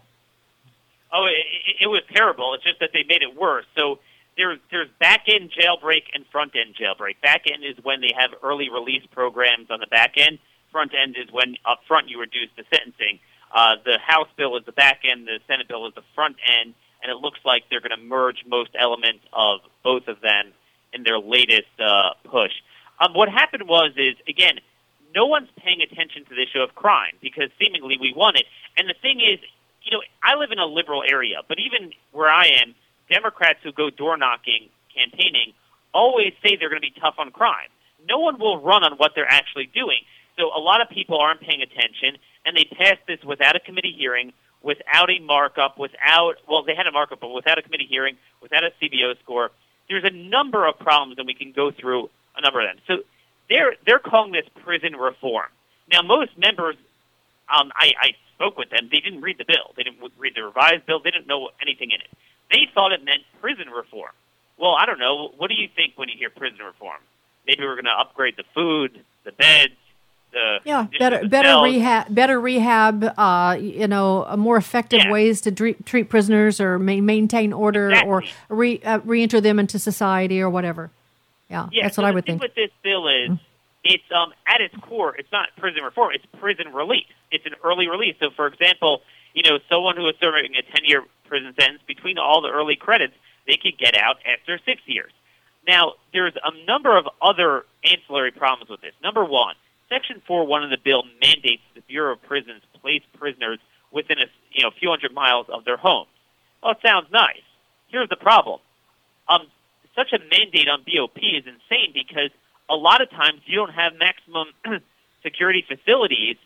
[SPEAKER 5] Oh, it, it was terrible. It's just that they made it worse. So there's there's back-end jailbreak and front-end jailbreak. Back-end is when they have early release programs on the back end. Front-end is when up front you reduce the sentencing. Uh, the House bill is the back end. The Senate bill is the front end. And it looks like they're going to merge most elements of both of them in their latest uh, push. Um, what happened was is, again, no one's paying attention to the issue of crime because seemingly we won it. And the thing is, you know, I live in a liberal area, but even where I am, Democrats who go door-knocking, campaigning, always say they're going to be tough on crime. No one will run on what they're actually doing. So a lot of people aren't paying attention, and they passed this without a committee hearing, without a markup, without, well, they had a markup, but without a committee hearing, without a C B O score. There's a number of problems, and we can go through a number of them. So they're they're calling this prison reform. Now, most members, um, I, I spoke with them, they didn't read the bill. They didn't read the revised bill. They didn't know anything in it. They thought it meant prison reform. Well, I don't know. What do you think when you hear prison reform? Maybe we're going to upgrade the food, the beds, the
[SPEAKER 2] yeah, better better
[SPEAKER 5] cells.
[SPEAKER 2] rehab, better rehab. Uh, you know, more effective
[SPEAKER 5] yeah.
[SPEAKER 2] ways to treat, treat prisoners or ma- maintain order
[SPEAKER 5] exactly.
[SPEAKER 2] or re uh, reenter them into society or whatever. Yeah,
[SPEAKER 5] yeah
[SPEAKER 2] that's
[SPEAKER 5] so
[SPEAKER 2] what I
[SPEAKER 5] the
[SPEAKER 2] would
[SPEAKER 5] thing
[SPEAKER 2] think.
[SPEAKER 5] What this bill is, mm-hmm. it's um at its core, it's not prison reform. It's prison release. It's an early release. So, for example, you know, someone who is serving a ten-year prison sentence, between all the early credits, they could get out after six years. Now, there's a number of other ancillary problems with this. Number one, Section four one of the bill mandates the Bureau of Prisons place prisoners within a you know few hundred miles of their homes. Well, it sounds nice. Here's the problem. Um, such a mandate on B O P is insane because a lot of times you don't have maximum security facilities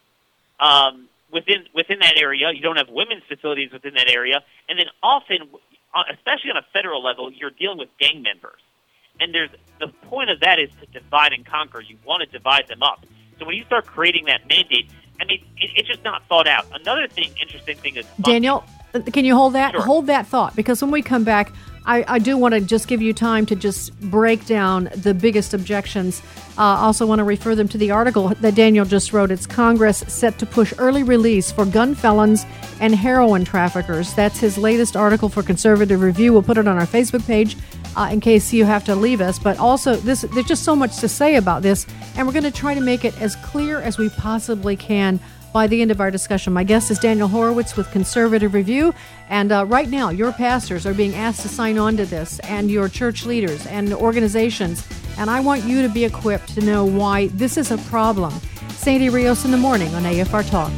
[SPEAKER 5] um, within within that area. You don't have women's facilities within that area. And then often, especially on a federal level, you're dealing with gang members. And there's the point of that is to divide and conquer. You want to divide them up. So when you start creating that mandate, I mean, it, it's just not thought out. Another thing, interesting thing is...
[SPEAKER 2] Daniel, can you hold that?
[SPEAKER 5] Sure.
[SPEAKER 2] Hold that thought, because when we come back, I, I do want to just give you time to just break down the biggest objections. I uh, also want to refer them to the article that Daniel just wrote. It's Congress set to push early release for gun felons and heroin traffickers. That's his latest article for Conservative Review. We'll put it on our Facebook page. uh, in case you have to leave us. But also, this there's just so much to say about this, and we're going to try to make it as clear as we possibly can by the end of our discussion. My guest is Daniel Horowitz with Conservative Review, and uh, right now your pastors are being asked to sign on to this, and your church leaders and organizations, and I want you to be equipped to know why this is a problem. Sandy Rios in the morning on A F R Talk.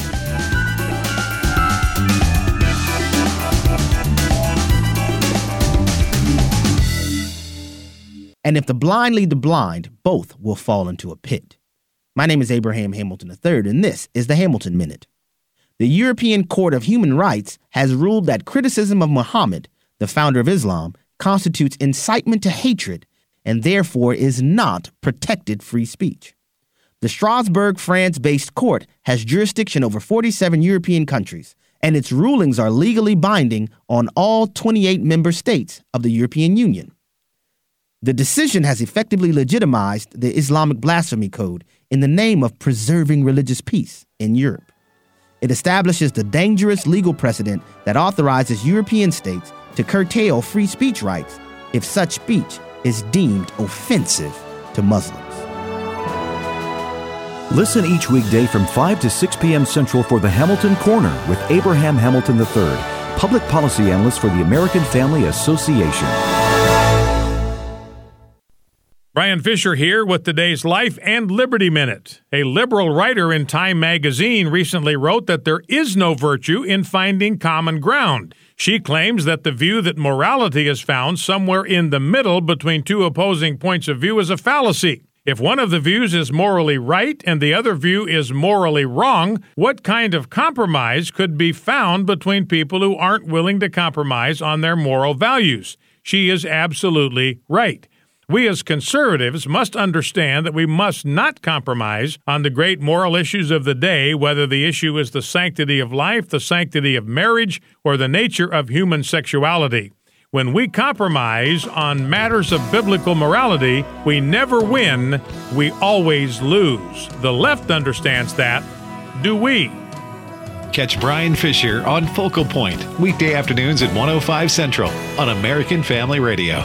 [SPEAKER 6] And if the blind lead the blind, both will fall into a pit. My name is Abraham Hamilton the third, and this is the Hamilton Minute. The European Court of Human Rights has ruled that criticism of Muhammad, the founder of Islam, constitutes incitement to hatred and therefore is not protected free speech. The Strasbourg, France-based court has jurisdiction over forty-seven European countries, and its rulings are legally binding on all twenty-eight member states of the European Union. The decision has effectively legitimized the Islamic blasphemy code in the name of preserving religious peace in Europe. It establishes the dangerous legal precedent that authorizes European states to curtail free speech rights if such speech is deemed offensive to Muslims.
[SPEAKER 3] Listen each weekday from five to six p.m. Central for the Hamilton Corner with Abraham Hamilton the third, Public Policy Analyst for the American Family Association.
[SPEAKER 7] Brian Fisher here with today's Life and Liberty Minute. A liberal writer in Time magazine recently wrote that there is no virtue in finding common ground. She claims that the view that morality is found somewhere in the middle between two opposing points of view is a fallacy. If one of the views is morally right and the other view is morally wrong, what kind of compromise could be found between people who aren't willing to compromise on their moral values? She is absolutely right. We as conservatives must understand that we must not compromise on the great moral issues of the day, whether the issue is the sanctity of life, the sanctity of marriage, or the nature of human sexuality. When we compromise on matters of biblical morality, we never win, we always lose. The left understands that. Do we?
[SPEAKER 8] Catch Brian Fisher on Focal Point, weekday afternoons at one oh five Central on American Family Radio.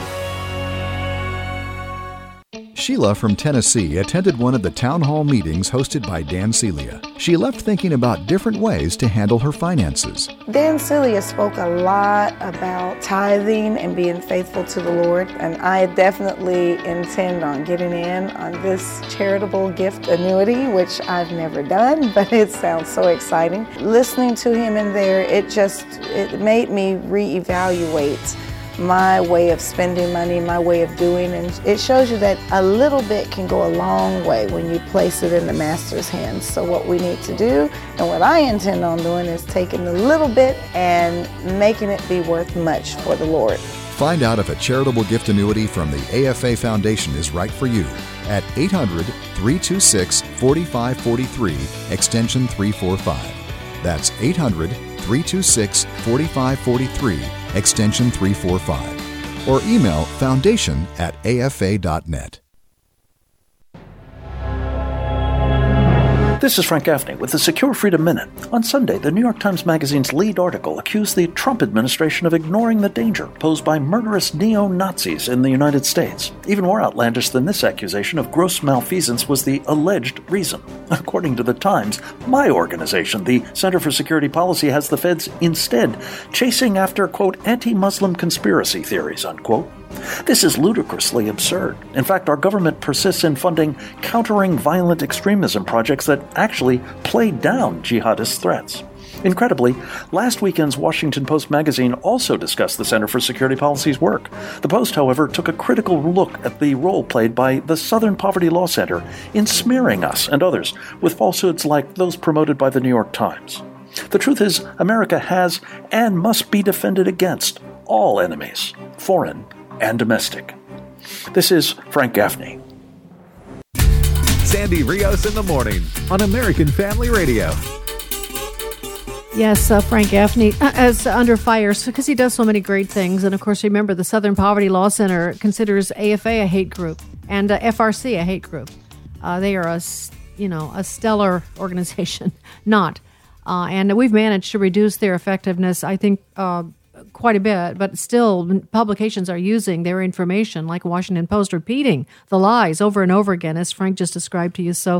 [SPEAKER 9] Sheila from Tennessee attended one of the town hall meetings hosted by Dan Celia. She left thinking about different ways to handle her finances.
[SPEAKER 11] Dan Celia spoke a lot about tithing and being faithful to the Lord, and I definitely intend on getting in on this charitable gift annuity, which I've never done, but it sounds so exciting. Listening to him in there, it just it made me reevaluate my way of spending money, my way of doing, and it shows you that a little bit can go a long way when you place it in the Master's hands. So what we need to do, and what I intend on doing, is taking a little bit and making it be worth much for the Lord.
[SPEAKER 9] Find out if a charitable gift annuity from the A F A Foundation is right for you at eight hundred, three two six, four five four three, extension three forty-five. That's eight hundred, three two six, four five four three, extension three forty-five, or email foundation at A F A dot net.
[SPEAKER 12] This is Frank Gaffney with the Secure Freedom Minute. On Sunday, the New York Times Magazine's lead article accused the Trump administration of ignoring the danger posed by murderous neo-Nazis in the United States. Even more outlandish than this accusation of gross malfeasance was the alleged reason. According to the Times, my organization, the Center for Security Policy, has the feds instead chasing after, quote, anti-Muslim conspiracy theories, unquote. This is ludicrously absurd. In fact, our government persists in funding countering violent extremism projects that actually play down jihadist threats. Incredibly, last weekend's Washington Post magazine also discussed the Center for Security Policy's work. The Post, however, took a critical look at the role played by the Southern Poverty Law Center in smearing us and others with falsehoods like those promoted by the New York Times. The truth is, America has and must be defended against all enemies, foreign and domestic. This is Frank Gaffney.
[SPEAKER 29] Sandy Rios in the morning on American Family Radio.
[SPEAKER 2] Yes, uh, Frank Gaffney uh, is under fire because he does so many great things. And of course, remember, the Southern Poverty Law Center considers A F A a hate group and uh, F R C a hate group. Uh, they are a, you know, a stellar organization, not. Uh, and we've managed to reduce their effectiveness, I think, uh, quite a bit, but still publications are using their information, like Washington Post, repeating the lies over and over again, as Frank just described to you. So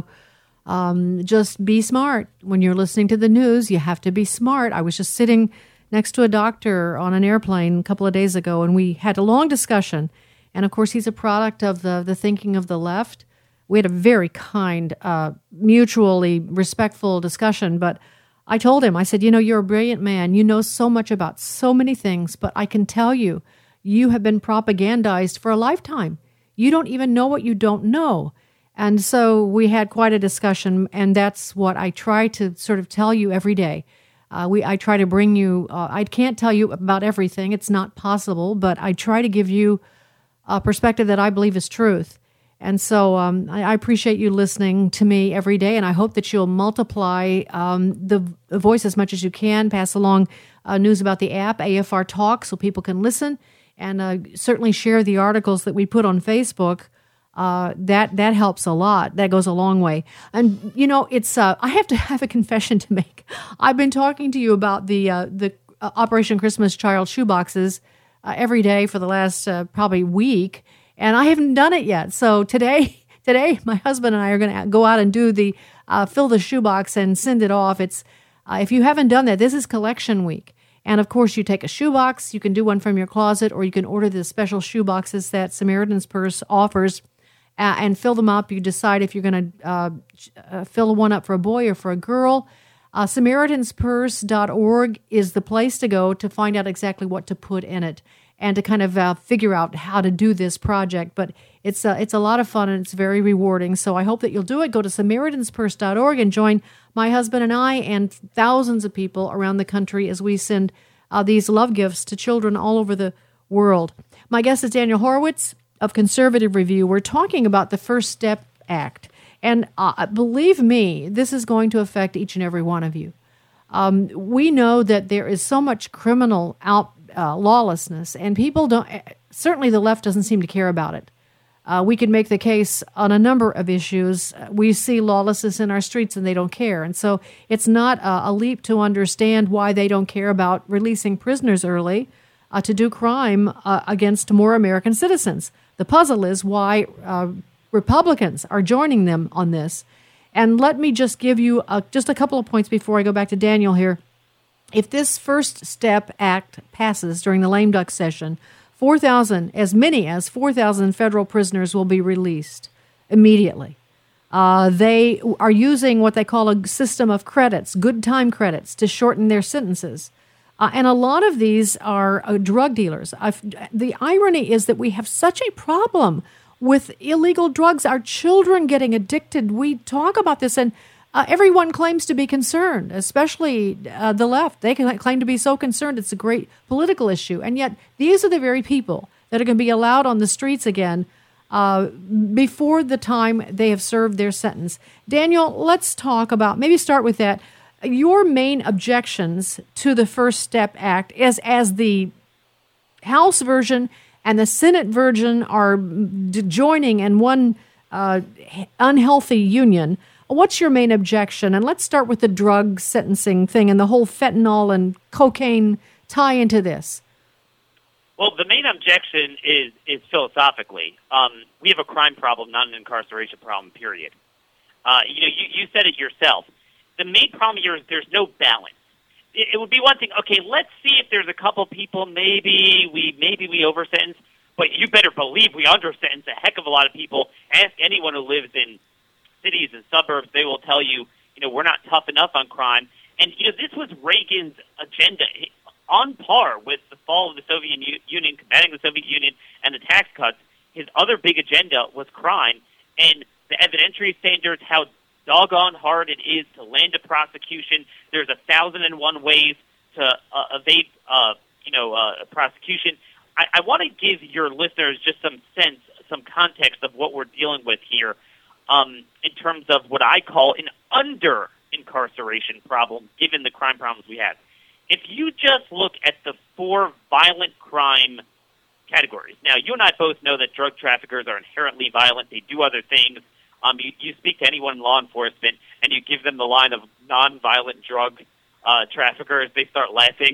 [SPEAKER 2] um, just be smart. When you're listening to the news, you have to be smart. I was just sitting next to a doctor on an airplane a couple of days ago, and we had a long discussion. And, of course, he's a product of the, the thinking of the left. We had a very kind, uh, mutually respectful discussion, but I told him, I said, you know, you're a brilliant man. You know so much about so many things, but I can tell you, you have been propagandized for a lifetime. You don't even know what you don't know. And so we had quite a discussion, and that's what I try to sort of tell you every day. Uh, we, I try to bring you, uh, I can't tell you about everything. It's not possible, but I try to give you a perspective that I believe is truth. And so um, I, I appreciate you listening to me every day, and I hope that you'll multiply um, the, the voice as much as you can, pass along uh, news about the app, A F R Talk, so people can listen, and uh, certainly share the articles that we put on Facebook. Uh, that that helps a lot. That goes a long way. And, you know, it's uh, I have to have a confession to make. I've been talking to you about the, uh, the uh, Operation Christmas Child shoeboxes uh, every day for the last uh, probably week, and I haven't done it yet. So today, today, my husband and I are going to go out and do the uh, fill the shoebox and send it off. It's uh, if you haven't done that, this is collection week, and of course, you take a shoebox. You can do one from your closet, or you can order the special shoeboxes that Samaritan's Purse offers, uh, and fill them up. You decide if you're going to uh, uh, fill one up for a boy or for a girl. Uh, Samaritans Purse dot org is the place to go to find out exactly what to put in it, and to kind of uh, figure out how to do this project. But it's uh, it's a lot of fun, and it's very rewarding. So I hope that you'll do it. Go to Samaritans Purse dot org and join my husband and I and thousands of people around the country as we send uh, these love gifts to children all over the world. My guest is Daniel Horowitz of Conservative Review. We're talking about the First Step Act. And uh, believe me, this is going to affect each and every one of you. Um, we know that there is so much criminal out Uh, lawlessness, and people don't, certainly the left doesn't seem to care about it. Uh, we could make the case on a number of issues. We see lawlessness in our streets and they don't care. And so it's not a, a leap to understand why they don't care about releasing prisoners early uh, to do crime uh, against more American citizens. The puzzle is why uh, Republicans are joining them on this. And let me just give you a, just a couple of points before I go back to Daniel here. If this First Step Act passes during the lame duck session, four thousand, as many as four thousand federal prisoners will be released immediately. Uh, they are using what they call a system of credits, good time credits, to shorten their sentences. Uh, and a lot of these are uh, drug dealers. I've, the irony is that we have such a problem with illegal drugs, our children getting addicted. We talk about this, and uh, everyone claims to be concerned, especially uh, the left. They can claim to be so concerned it's a great political issue. And yet these are the very people that are going to be allowed on the streets again uh, before the time they have served their sentence. Daniel, let's talk about, maybe start with that. Your main objections to the First Step Act is as the House version and the Senate version are joining in one uh, unhealthy union. What's your main objection? And let's start with the drug sentencing thing and the whole fentanyl and cocaine tie into this.
[SPEAKER 5] Well, the main objection is is philosophically. Um, we have a crime problem, not an incarceration problem, period. Uh, you know, you, you said it yourself. The main problem here is there's no balance. It, it would be one thing, okay, let's see if there's a couple people, maybe we maybe we over-sentence, but you better believe we under-sentence a heck of a lot of people. Ask anyone who lives in cities and suburbs, they will tell you, you know, we're not tough enough on crime. And, you know, this was Reagan's agenda, on par with the fall of the Soviet Union, combating the Soviet Union, and the tax cuts. His other big agenda was crime, and the evidentiary standards, how doggone hard it is to land a prosecution. There's a thousand and one ways to uh, evade, uh, you know, uh, a prosecution. I, I want to give your listeners just some sense, some context of what we're dealing with here um, in terms of what I call an under-incarceration problem, given the crime problems we have. If you just look at the four violent crime categories. Now, you and I both know that drug traffickers are inherently violent. They do other things. Um, you, you speak to anyone in law enforcement, and you give them the line of nonviolent drug uh, traffickers, they start laughing.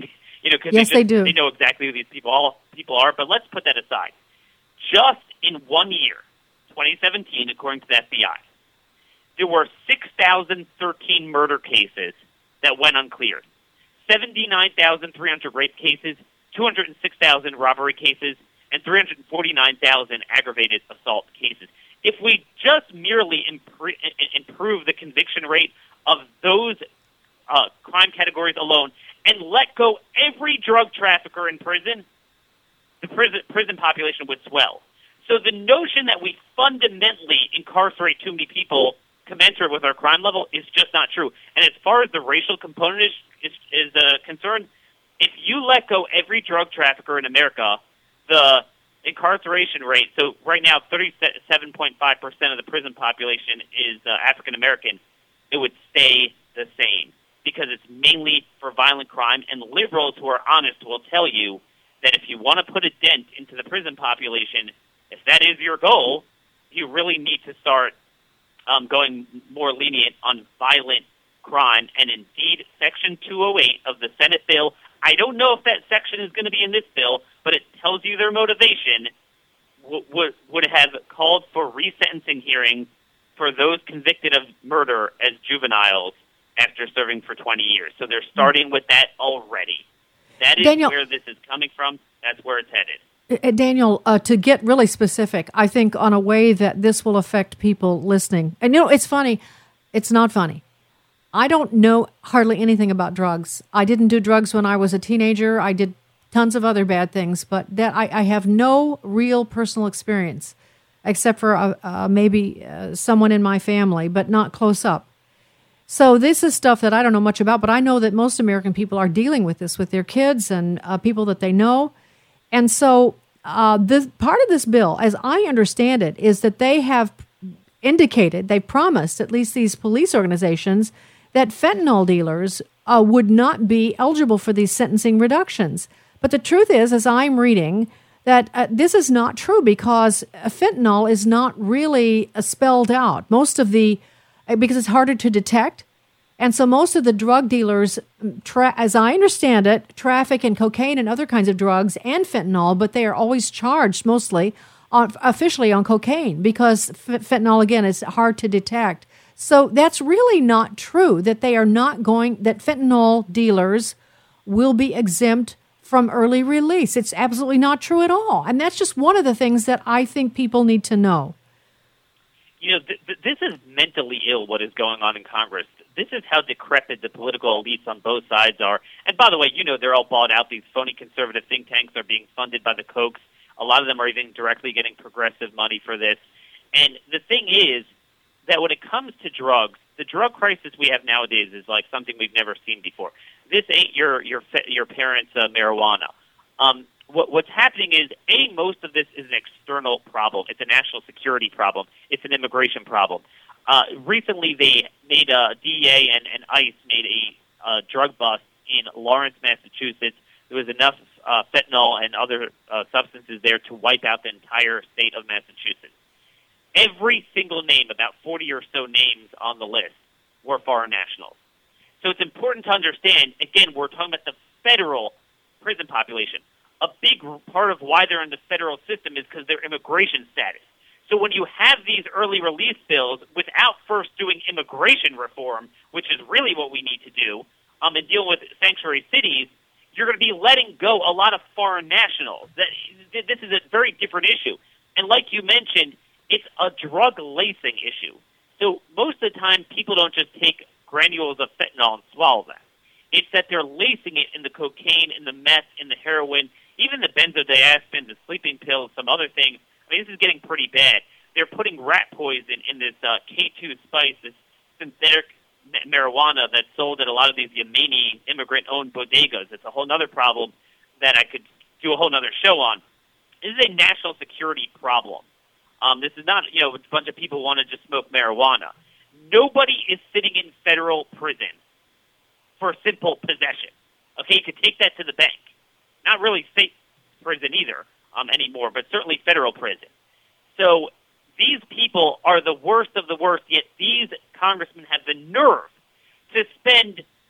[SPEAKER 5] You know, because
[SPEAKER 2] yes,
[SPEAKER 5] they,
[SPEAKER 2] they do.
[SPEAKER 5] They know exactly who these people all people are. But let's put that aside. Just in one year, twenty seventeen, according to the F B I, there were six thousand thirteen murder cases that went uncleared, seventy-nine thousand three hundred rape cases, two hundred six thousand robbery cases, and three hundred forty-nine thousand aggravated assault cases. If we just merely impre- improve the conviction rate of those uh, crime categories alone and let go every drug trafficker in prison, the prison, prison population would swell. So the notion that we fundamentally incarcerate too many people commensurate with our crime level is just not true. And as far as the racial component is, is, is uh, concerned, if you let go every drug trafficker in America, the incarceration rate, so right now thirty-seven point five percent of the prison population is uh, African American, it would stay the same because it's mainly for violent crime, and liberals who are honest will tell you that if you want to put a dent into the prison population, if that is your goal, you really need to start um, going more lenient on violent crime. And indeed, Section two oh eight of the Senate bill, I don't know if that section is going to be in this bill, but it tells you their motivation w- would would have called for resentencing hearings for those convicted of murder as juveniles after serving for twenty years. So they're starting with that already. That is
[SPEAKER 2] Daniel,
[SPEAKER 5] where this is coming from. That's where it's headed.
[SPEAKER 2] Uh, Daniel, uh, to get really specific, I think on a way that this will affect people listening. And, you know, it's funny. It's not funny. I don't know hardly anything about drugs. I didn't do drugs when I was a teenager. I did tons of other bad things, but that I, I have no real personal experience, except for uh, uh, maybe uh, someone in my family, but not close up. So this is stuff that I don't know much about, but I know that most American people are dealing with this with their kids and uh, people that they know. And so uh, this part of this bill, as I understand it, is that they have indicated, they promised, at least these police organizations, that fentanyl dealers uh, would not be eligible for these sentencing reductions. But the truth is, as I'm reading, that uh, this is not true because fentanyl is not really uh, spelled out. Most of the, uh, because it's harder to detect. And so most of the drug dealers, tra- as I understand it, traffic in cocaine and other kinds of drugs and fentanyl, but they are always charged mostly on, officially on cocaine because f- fentanyl, again, is hard to detect. So that's really not true that they are not going, that fentanyl dealers will be exempt from early release. It's absolutely not true at all. And that's just one of the things that I think people need to know.
[SPEAKER 5] You know, th- th- this is mentally ill what is going on in Congress. This is how decrepit the political elites on both sides are. And by the way, you know, they're all bought out. These phony conservative think tanks are being funded by the Kochs. A lot of them are even directly getting progressive money for this. And the thing is that when it comes to drugs, the drug crisis we have nowadays is like something we've never seen before. This ain't your your your parents' uh, marijuana. Um, what, what's happening is, A, most of this is an external problem. It's a national security problem. It's an immigration problem. Uh, recently, they made a D E A and, and ICE made a uh, drug bust in Lawrence, Massachusetts. There was enough uh, fentanyl and other uh, substances there to wipe out the entire state of Massachusetts. Every single name, about forty or so names on the list, were foreign nationals. So it's important to understand, again, we're talking about the federal prison population. A big part of why they're in the federal system is because of their immigration status. So when you have these early release bills without first doing immigration reform, which is really what we need to do, um, and deal with sanctuary cities, you're going to be letting go a lot of foreign nationals. That, this is a very different issue. And like you mentioned, it's a drug lacing issue. So most of the time, people don't just take granules of fentanyl and swallow them. It's that they're lacing it in the cocaine, in the meth, in the heroin, even the benzodiazepines, the sleeping pills, some other things. I mean, this is getting pretty bad. They're putting rat poison in this uh, K two spice, this synthetic marijuana that's sold at a lot of these Yemeni immigrant-owned bodegas. It's a whole other problem that I could do a whole other show on. This is a national security problem. Um, this is not, you know, a bunch of people want to just smoke marijuana. Nobody is sitting in federal prison for simple possession. Okay, you could take that to the bank. Not really state prison either um, anymore, but certainly federal prison. So these people are the worst of the worst, yet these congressmen have the nerve to spend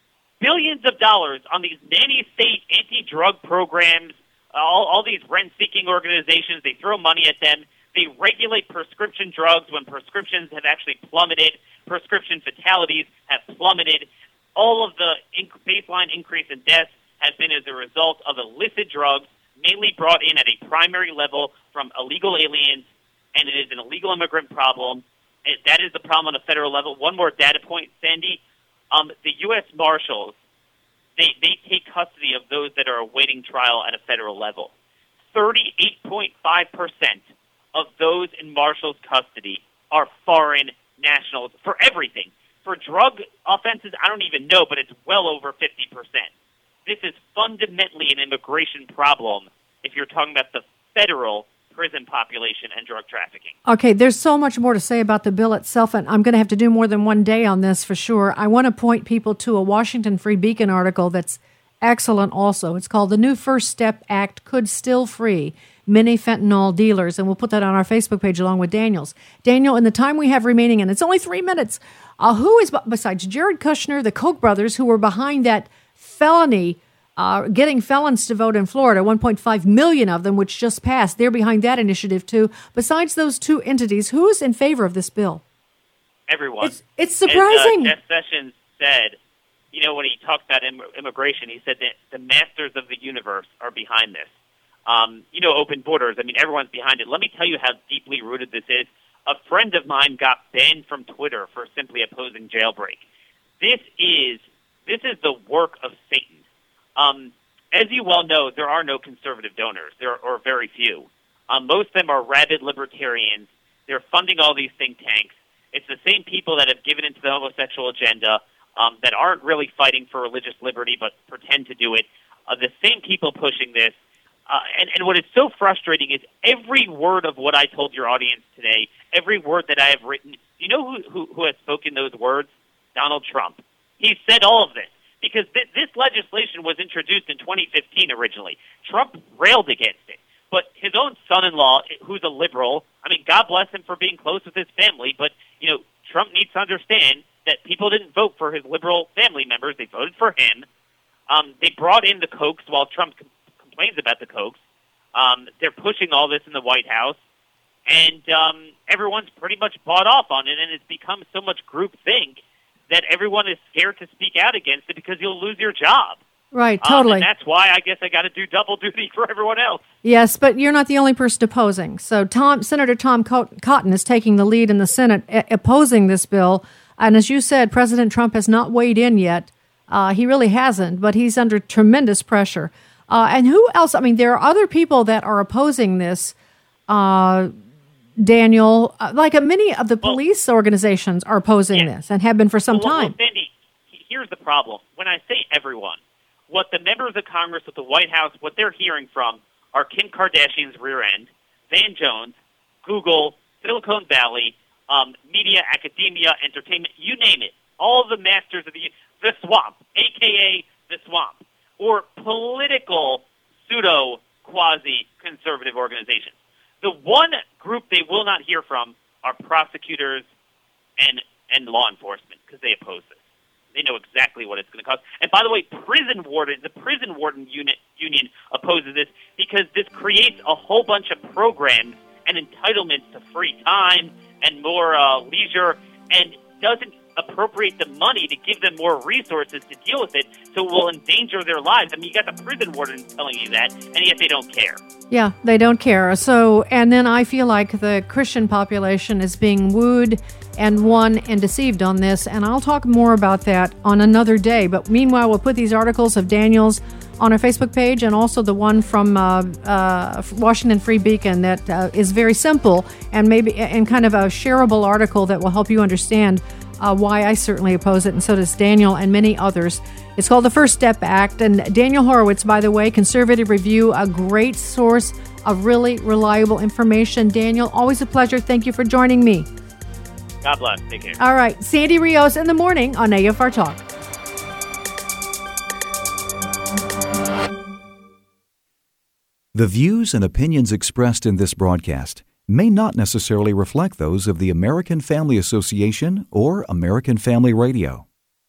[SPEAKER 5] billions of dollars on these nanny state anti-drug programs, all, all these rent-seeking organizations. They throw money at them. They regulate prescription drugs when prescriptions have actually plummeted. Prescription fatalities have plummeted. All of the inc- baseline increase in deaths has been as a result of illicit drugs, mainly brought in at a primary level from illegal aliens, and it is an illegal immigrant problem. And that is the problem on a federal level. One more data point, Sandy. Um, the U S Marshals, they, they take custody of those that are awaiting trial at a federal level. thirty-eight point five percent of those in Marshals' custody are foreign nationals for everything. For drug offenses, I don't even know, but it's well over fifty percent. This is fundamentally an immigration problem if you're talking about the federal prison population and drug trafficking.
[SPEAKER 2] Okay, there's so much more to say about the bill itself, and I'm going to have to do more than one day on this for sure. I want to point people to a Washington Free Beacon article that's excellent also. It's called The New First Step Act Could Still Free Many Fentanyl Dealers, and we'll put that on our Facebook page along with Daniel's. Daniel, in the time we have remaining, and it's only three minutes, uh, who is, besides Jared Kushner, the Koch brothers, who were behind that felony Uh, getting felons to vote in Florida, one point five million of them, which just passed. They're behind that initiative, too. Besides those two entities, who's in favor of this bill?
[SPEAKER 5] Everyone.
[SPEAKER 2] It's, it's surprising.
[SPEAKER 5] As, uh, Jeff Sessions said, you know, when he talked about im- immigration, he said that the masters of the universe are behind this. Um, you know, open borders. I mean, everyone's behind it. Let me tell you how deeply rooted this is. A friend of mine got banned from Twitter for simply opposing jailbreak. This is this is the work of Satan. Um, as you well know, there are no conservative donors, there are very few. Um, most of them are rabid libertarians. They're funding all these think tanks. It's the same people that have given into the homosexual agenda, um, that aren't really fighting for religious liberty but pretend to do it. Uh, the same people pushing this. Uh, and, and what is so frustrating is every word of what I told your audience today, every word that I have written, do you know who, who, who has spoken those words? Donald Trump. He said all of this. Because th- this legislation was introduced in twenty fifteen originally. Trump railed against it. But his own son-in-law, who's a liberal, I mean, God bless him for being close with his family, but, you know, Trump needs to understand that people didn't vote for his liberal family members. They voted for him. Um, they brought in the Kochs while Trump com- complains about the Kochs. Um, they're pushing all this in the White House. And um, everyone's pretty much bought off on it, and it's become so much groupthink that everyone is scared to speak out against it because you'll lose your job.
[SPEAKER 2] Right, totally.
[SPEAKER 5] Um, and that's why I guess I got to do double duty for everyone else.
[SPEAKER 2] Yes, but you're not the only person opposing. So Tom, Senator Tom Cotton is taking the lead in the Senate a- opposing this bill. And as you said, President Trump has not weighed in yet. Uh, he really hasn't, but he's under tremendous pressure. Uh, and who else? I mean, there are other people that are opposing this, uh Daniel, uh, like uh, many of the police well, organizations are opposing yeah. this and have been for some
[SPEAKER 5] well,
[SPEAKER 2] time.
[SPEAKER 5] Well, Cindy, here's the problem. When I say everyone, what the members of Congress, what the White House, what they're hearing from are Kim Kardashian's rear end, Van Jones, Google, Silicon Valley, um, media, academia, entertainment, you name it. All the masters of the the swamp, a k a the swamp, or political pseudo-quasi-conservative organizations. The one group they will not hear from are prosecutors and, and law enforcement because they oppose this. They know exactly what it's going to cost. And by the way, prison warden, the prison warden unit union opposes this because this creates a whole bunch of programs and entitlements to free time and more uh, leisure, and doesn't appropriate the money to give them more resources to deal with it, so it will endanger their lives. I mean, you got the prison warden telling you that, and yet they don't care.
[SPEAKER 2] Yeah, they don't care. So, and then I feel like the Christian population is being wooed and won and deceived on this, and I'll talk more about that on another day. But meanwhile, we'll put these articles of Daniel's on our Facebook page, and also the one from uh, uh, Washington Free Beacon that uh, is very simple and maybe and kind of a shareable article that will help you understand Uh, why I certainly oppose it, and so does Daniel and many others. It's called the First Step Act, and Daniel Horowitz, by the way, Conservative Review, a great source of really reliable information. Daniel, always a pleasure. Thank you for joining me.
[SPEAKER 5] God bless. Take care.
[SPEAKER 2] All right, Sandy Rios in the morning on A F R Talk.
[SPEAKER 3] The views and opinions expressed in this broadcast may not necessarily reflect those of the American Family Association or American Family Radio.